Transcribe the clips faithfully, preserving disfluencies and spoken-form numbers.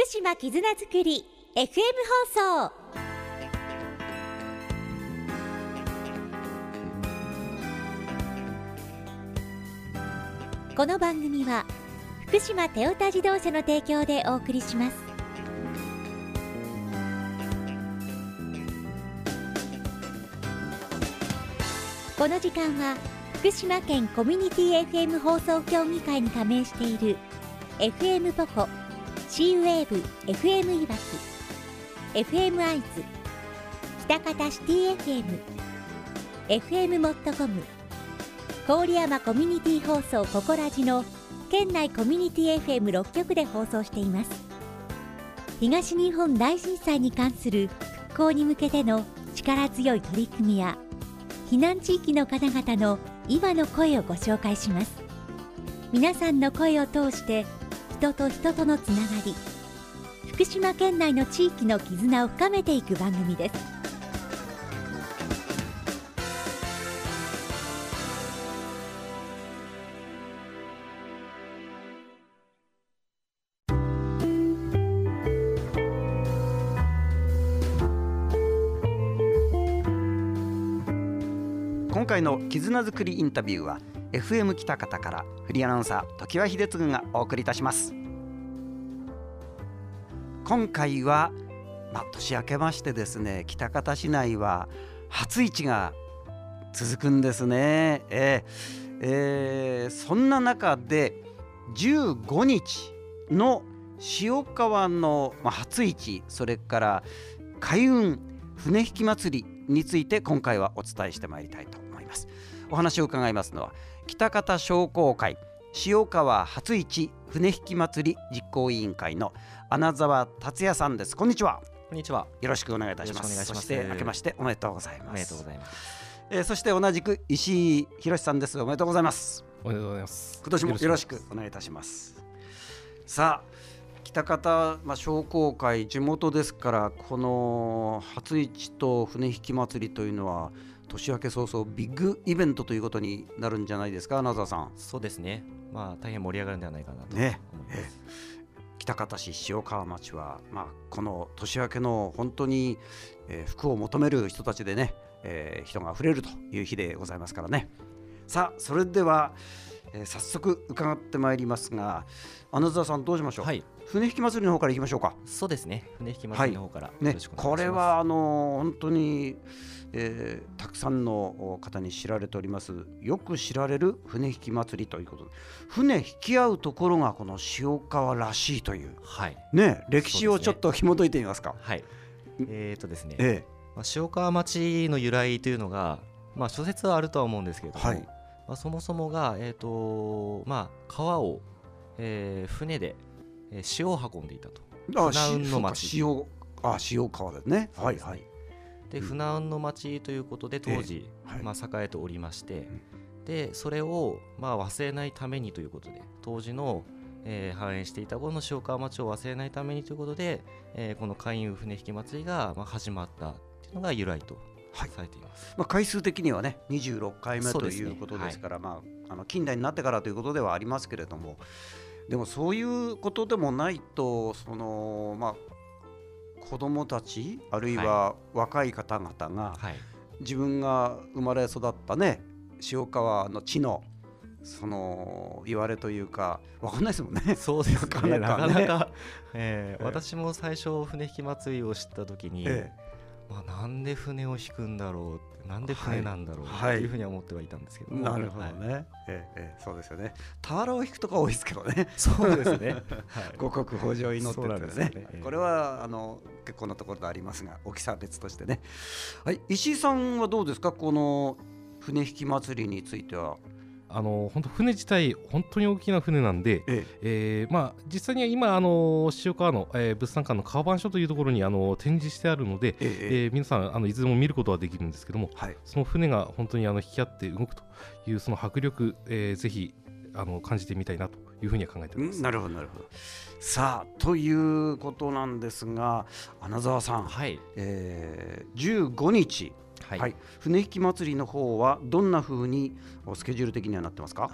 福島絆づくり エフエム 放送。この番組は福島トヨタ自動車の提供でお送りします。この時間は福島県コミュニティ エフエム 放送協議会に加盟している エフエム ポコ、シーウェーブ エフエム いわき、エフエム 会津、喜多方シティ エフエム、エフエム モットコム、郡山コミュニティ放送ココラジの県内コミュニティ エフエムろっ 局で放送しています。東日本大震災に関する復興に向けての力強い取り組みや避難地域の方々の今の声をご紹介します。皆さんの声を通して人と人とのつながり、福島県内の地域の絆を深めていく番組です。 今回の絆づくりインタビューは エフエム 喜多方からフリーアナウンサー常盤秀嗣がお送りいたします。今回は、まあ、年明けましてですね、喜多方市内は初市が続くんですね。えーえー、そんな中でじゅうごにちの塩川の、まあ、初市、それから開運船引き祭りについて今回はお伝えしてまいりたいと思います。お話を伺いますのは喜多方商工会塩川初市船引き祭り実行委員会の穴澤達也さんです。こんにちは。 こんにちは。 よろしくお願いいたします。 そして明けましておめでとうございます。 おめでとうございます。 えー、そして同じく石井博さんです。おめでとうございます。 おめでとうございます。 今年もよろしくお願いいたします。さあ喜多方、まあ、商工会地元ですから、この初市と船引き祭りというのは年明け早々ビッグイベントということになるんじゃないですか、穴澤さん。 そうですね、まあ、大変盛り上がるんではないかなと思います、ねええ喜多方市塩川町は、まあ、この年明けの本当に、えー、福を求める人たちでね、えー、人があふれるという日でございますからね。さあそれでは、えー、早速伺ってまいりますが、穴澤さんどうしましょう。はい、船引き祭りの方からいきましょうか。 そうですね、船引き祭りの方から、はいね、これはあの本当に、えー、たくさんの方に知られております、よく知られる船引き祭りということで、船引き合うところがこの塩川らしいという、はいね、歴史をちょっと紐解いてみますか。 はい、えーとですね、 ええまあ、塩川町の由来というのが、まあ、諸説はあるとは思うんですけれども、はいまあ、そもそもが、えーとまあ、川を、えー、船で塩を運んでいたと。船運の町、 塩あ塩川ですね。はいはい。 で船運の町ということで当時、えーはいまあ、栄えておりまして、うん、でそれを、まあ、忘れないためにということで、当時の、えー、繁栄していたこの塩川町を忘れないためにということで、えー、この開運船引き祭りが、まあ、始まったというのが由来とされています。 はいまあ、回数的にはねにじゅうろっかいめということですから、ねはいまあ、あの近代になってからということではありますけれども、でもそういうことでもないと、そのまあ子どもたちあるいは若い方々が、はい、自分が生まれ育ったね塩川の地のその言われというか分かんないですもんね。 そうですね、なかなか、えーえー、私も最初船引き祭りを知った時に、えーまあ、なんで船を引くんだろう、なんで船なんだろう、はい、というふうには思ってはいたんですけども、 なるほどね、はいええ、そうですよね。俵を引くとか多いですけどね。 そうですね、はい、 五穀豊穣を祈ってて ね, ね、 えー、 これはあの結構なところでありますが、大きさは別としてね。はい、石井さんはどうですか、この船引き祭りについては。 あの本当船自体本当に大きな船なんで、えええーまあ、実際には今あの塩川の、えー、物産館の川番所というところにあの展示してあるので、えええー、皆さんあのいずれも見ることはできるんですけども、はい、その船が本当にあの引き合って動くというその迫力、えー、ぜひあの感じてみたいなというふうには考えております。 なるほどなるほど。さあということなんですが、穴澤さん、はいえー、じゅうごにちはいはい、船引き祭りの方はどんな風にスケジュール的にはなってますか。 はい、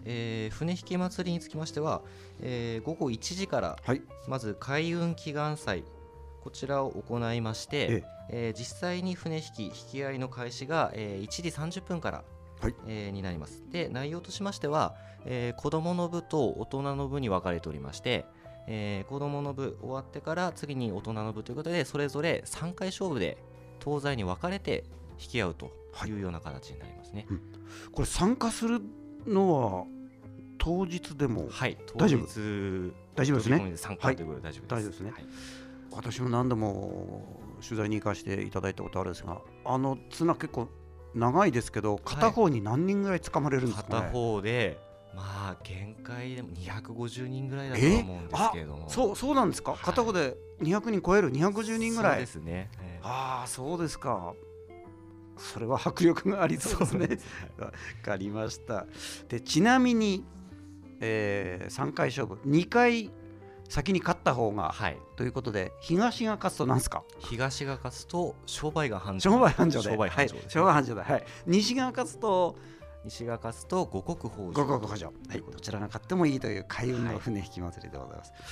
えー、船引き祭りにつきましては、えー、ごごいちじから、 はい、 まず開運祈願祭こちらを行いまして、えええー、実際に船引き引き合いの開始が、えー、いちじさんじゅっぷんから、はい、えー、になります。で内容としましては、えー、子どもの部と大人の部に分かれておりまして、えー、子どもの部終わってから次に大人の部ということでそれぞれさんかい勝負で東西に分かれて引き合うというような形になりますね、はい、うん、 これ参加するのは当日でも、 はい、当日大丈夫ですね。 参加ということで大丈夫です。 大丈夫ですね。はい、私も何度も取材に行かせていただいたことあるんですが、あの綱結構長いですけど片方に何人ぐらい掴まれるんですかね。 片方でまあ限界でもにひゃくごじゅうにんぐらいだと思うんですけれども、 そうそうなんですか、はい、片方でにひゃくにん超えるにひゃくごじゅうにんぐらい。 そうですね、えー、 ああそうですか。それは迫力がありそうですね。わかりました。でちなみに、えー、さんかい勝負にかい先に勝った方が、はい、ということで東が勝つと何ですか。 東が勝つと商売が繁盛。 商売繁盛で、 商売繁盛ですね、 はい、商売繁盛で、はい、西が勝つと西が勝つと五穀豊穣。 五穀豊穣、はい、どちらが勝ってもいいという開運の船引き祭りでございます。はい、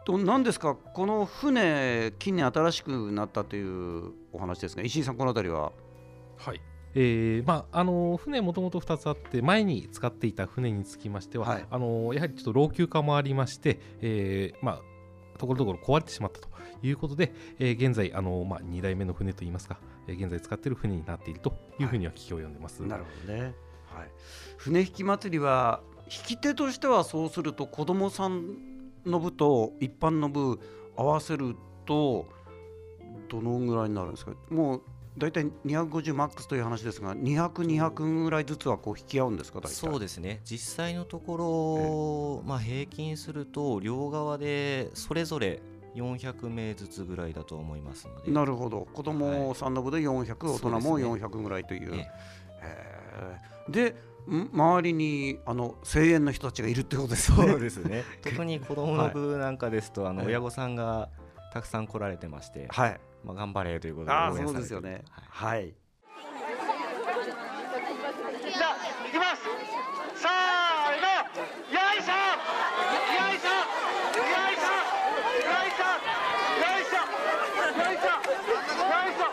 と何ですかこの船近年新しくなったというお話ですが、石井さんこのあたりは。 はい、えーまあ、あの船もともとふたつあって前に使っていた船につきましては、はい、あのやはりちょっと老朽化もありまして、えーまあ、ところどころ壊れてしまったということで、えー、現在あの、まあ、にだいめの船といいますか、えー、現在使っている船になっているというふうには聞きを読んでます。 はい、なるほどね。はい、船引き祭りは引き手としてはそうすると子どもさんの部と一般の部合わせるとどのぐらいになるんですか。もうだいたいにひゃくごじゅうマックスという話ですがにひゃく、にひゃくぐらいずつはこう引き合うんですか。大体そうですね、実際のところ、まあ、平均すると両側でそれぞれよんひゃくめいずつぐらいだと思いますので。 なるほど、子どもさんの部でよんひゃく、はい、大人もよんひゃくぐらいという、ね、えー、で周りにあの声援の人たちがいるってことですね。 そうですね特に子どもの部なんかですと、はい、あの親御さんがたくさん来られてまして、はい、まあ、頑張れということで応援されて。 あ、そうですよね。はい、はい、 じゃあ行きます。さあのよいしょよいしょよいしょよいしょよいしょよいしょよいしょ。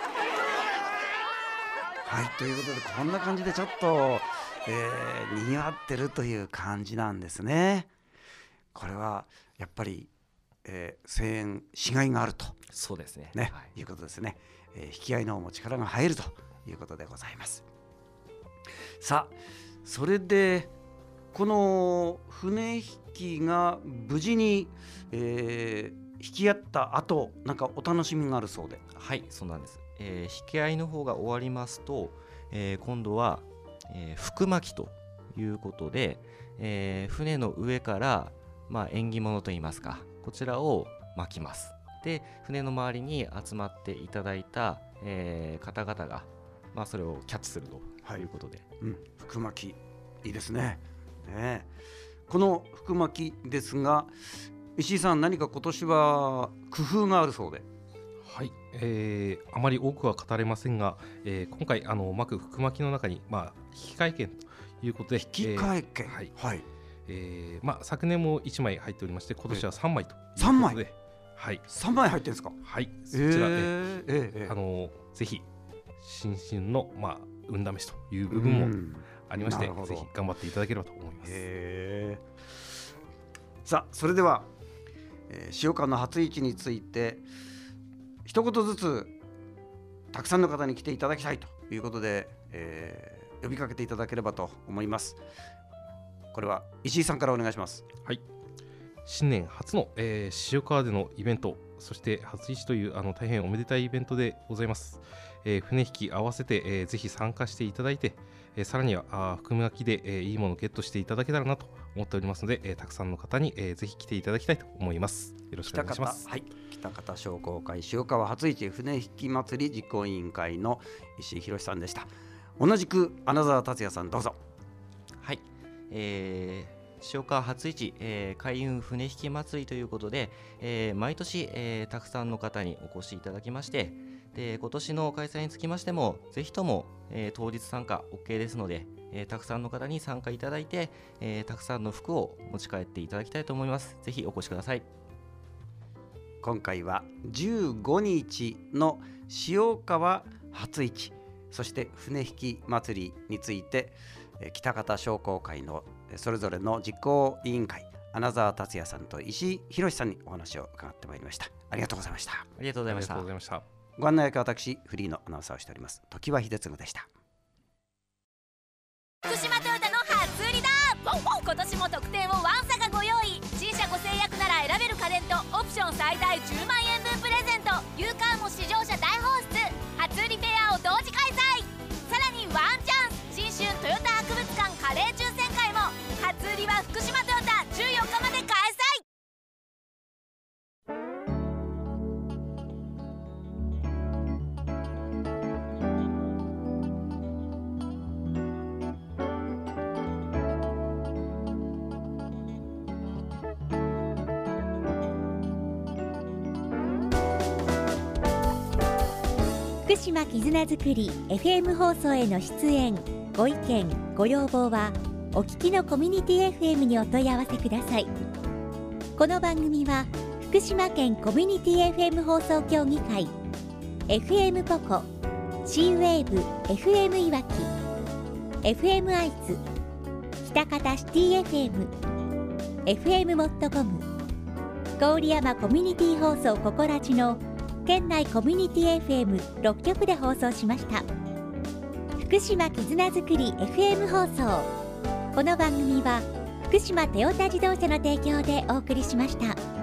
はい、ということでこんな感じでちょっと、えー、にぎわってるという感じなんですね。これはやっぱり、えー、声援しがいがあると。 そうですね、 ね、 はい、 いうことですね。えー、引き合いの方も力が入るということでございます。さあそれでこの船引きが無事に、えー、引き合った後なんかお楽しみがあるそうで。 はい、そうなんです。えー、引き合いの方が終わりますと、えー、今度は、えー、福巻きということで、えー、船の上から、まあ、縁起物といいますかこちらを巻きます。で船の周りに集まっていただいた、えー、方々が、まあ、それをキャッチするということで、はい、 うん、福巻きいいですね。ね、この福巻きですが石井さん何か今年は工夫があるそうで。 はい、えー、あまり多くは語れませんが、えー、今回あの巻く福巻きの中に、まあ、引換券ということで引換券、 えー、はい、 はい、 えーまあ、昨年もいちまい入っておりまして今年はさんまいということで、 さんまい、 はい、 さんまい入ってるんですか。 はい、そちらで、えーえー、あのぜひ新春の、まあ、運試しという部分もありまして、ぜひ頑張っていただければと思います。 へー。さあそれでは、えー、塩川の初市について一言ずつたくさんの方に来ていただきたいということで、えー、呼びかけていただければと思います。これは石井さんからお願いします。 はい、新年初の、えー、塩川でのイベント、そして初市というあの大変おめでたいイベントでございます。えー、船引き合わせて、えー、ぜひ参加していただいて、えー、さらにはあ福巻きで、えー、いいものをゲットしていただけたらなと思っておりますので、えー、たくさんの方に、えー、ぜひ来ていただきたいと思います。よろしくお願いします。 はい、北方商工会塩川初市船引き祭り実行委員会の石井宏さんでした。同じく穴澤達也さんどうぞ。 はい、えー塩川初市、えー、開運船引き祭りということで、えー、毎年、えー、たくさんの方にお越しいただきまして、で今年の開催につきましてもぜひとも、えー、当日参加 OK ですので、えー、たくさんの方に参加いただいて、えー、たくさんの服を持ち帰っていただきたいと思います。ぜひお越しください。 今回はじゅうごにちの塩川初市、そして船引き祭りについて喜多方商工会のそれぞれの実行委員会、穴澤達也さんと石井博さんにお話を伺ってまいりました。ありがとうございました。 ありがとうございました。ありがとうございました。 ご案内役は私フリーのアナウンサーをしております常盤秀嗣でした。 福島トヨタの初売りだ。今年も特典をワンサがご用意。新車ご制約なら選べる家電とオプション最大じゅうまんえんぶんプレゼント。ユーカーも試乗車大放出。初売りフェアを同時開催。さらにワンチャンス新春トヨタ博物館カレー抽選会も。初売りは福島トヨタじゅうよっかまで開催。 福島絆づくり エフエム 放送への出演ご意見ご要望はお聞きのコミュニティ エフエム にお問い合わせください。この番組は福島県コミュニティ エフエム 放送協議会 エフエム ポコ C ウェーブ エフエム いわき エフエム 会津喜多方シティ エフエム エフエム モットコム郡山コミュニティ放送ココラジの県内コミュニティ エフエムろっきょくで放送しました。福島絆づくり エフエム 放送。この番組は福島トヨタ自動車の提供でお送りしました。